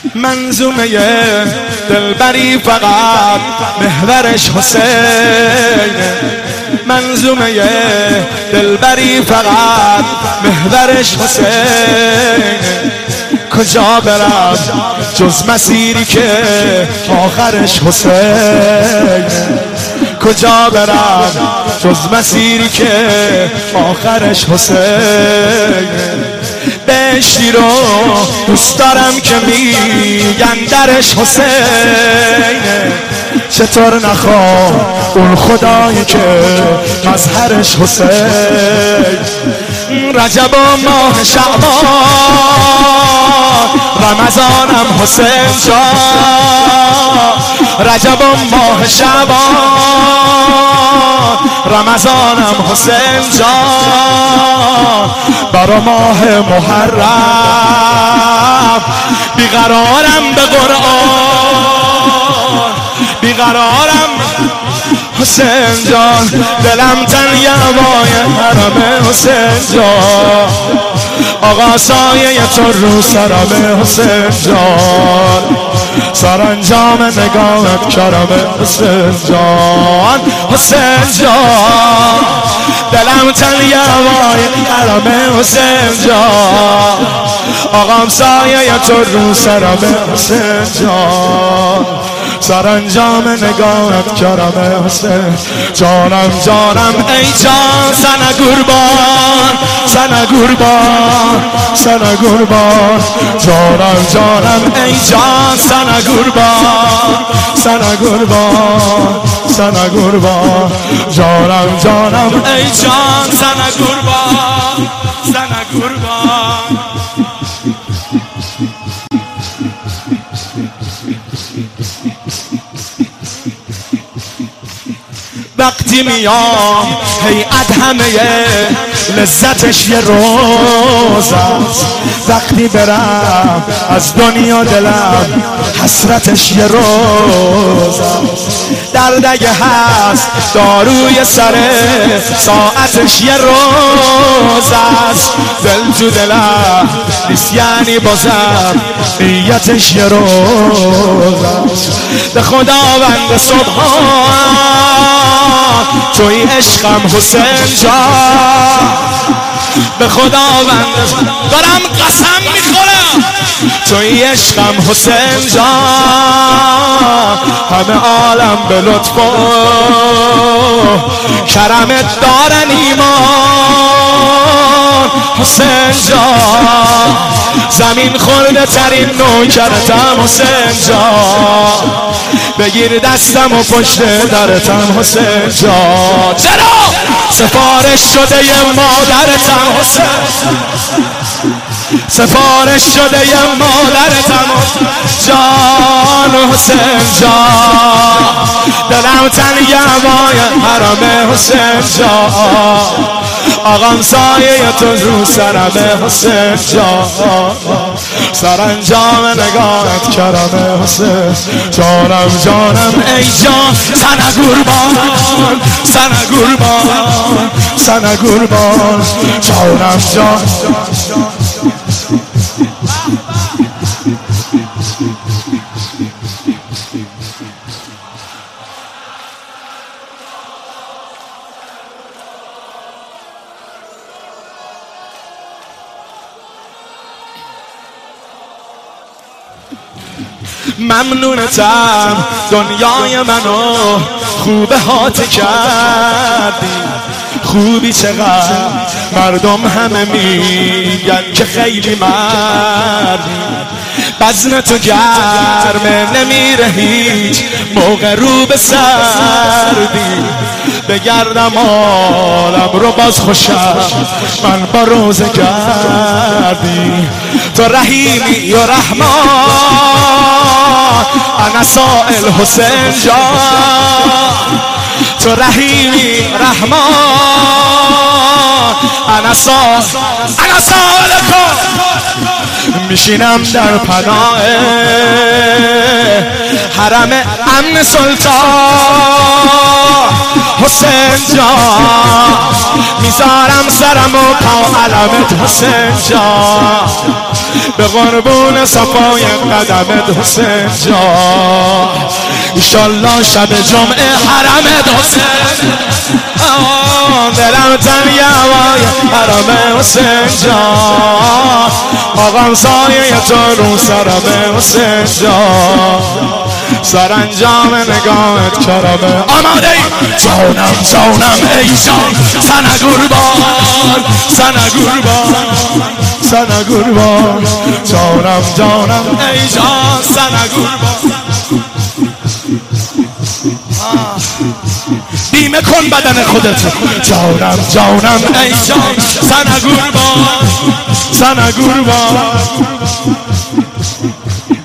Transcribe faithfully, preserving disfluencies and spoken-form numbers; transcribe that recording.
منظومه دلبری فقط محورش حسین، منظومه دلبری فقط محورش حسین. کجا برم جز مسیری که آخرش حسین، کجا برم جز مسیری که آخرش حسین. بهشتی رو دوست دارم که میگن درش حسین، چطور نخوام اون خدایی که مظهرش حسین. رجب و ماه شعبان رمضانم حسین جان، رجب و ماه شعبان رمضانم حسین جان. برا ماه محرم بیقرارم به قرآن، بیقرارم حسین جان. دلم تنگ هوای حرم حسین جان، آقا سایه تو رو سرم حسین جان. سرانجام نگاهت کرم حسین جان، حسین جان. دلم تنگ هوای حرم حسین جان، آقا سایه تو رو سرم حسین جان. سرانجام نگاهت کرم حسین. جانم جانم ای جان سنه قربان، سنه قربان، سنه قربان. جانم جانم ای جان سنه قربان، سنه قربان، سنه قربان. جانم جانم ای جان سنه قربان، سنه قربان. وقتی میام هیئت همه لذتش یه روز است، وقتی برم از دنیا دلم حسرتش یه روز است. دردگه هست داروی سر ساعتش یه روز است. دل تو دلم نیست یعنی بازم نیتش یه روز است. به خداوند سبحان توی عشقم حسین جان، به خداوند دارم قسم میخورم توی عشقم حسین جان. همه عالم به لطف و کرمت دارن ایمان حسین جان. زمین خورده ترین نوکرتم حسین جان، بگیر دستم و پشت درتم حسین جان. چرا سفارش شده یه مادرتم حسین، سفارش شده یه مادرتم جان حسین جان. دلم تنگ هوای حرم حسین جان، آقام سایه تو رو سرم حسین جان. سرانجام نگاهت کرم حسین. جانم جانم ای جان سنه قربان، سنه قربان، سنه قربان. جانم جان ممنونتم دنیای منو خوب هات کردی. خوبی چقدر مردم همه میگن که خیلی مردی. بزن تو گرمه نمیره هیچ موقع رو به سردی. بگردم عالم رو باز خوشم من با روزه گردی. تو رحیمی یا رحمان انا سائل حسین جان. تو رحیمی رحمان انا سائل، انا سائل کن. میشینم در پناه حرم امن سلطان، حسین جان میذارم سرم و پا علمت حسین جان به قربون صفای قدمت حسین جان ایشالله شب جمعه حرمت حسین دلم تنگه هوای حرم حسین جان آقام سایه تو رو سرم حسین جان سرانجام نگاهت کرمه آماده ای جانم جانم ای جان سنه قربان سنه قربان سنه قربان جانم جانم ای جان سنه قربان بیمه کن بدن خودت جانم جانم ای جان سنه قربان سنه قربان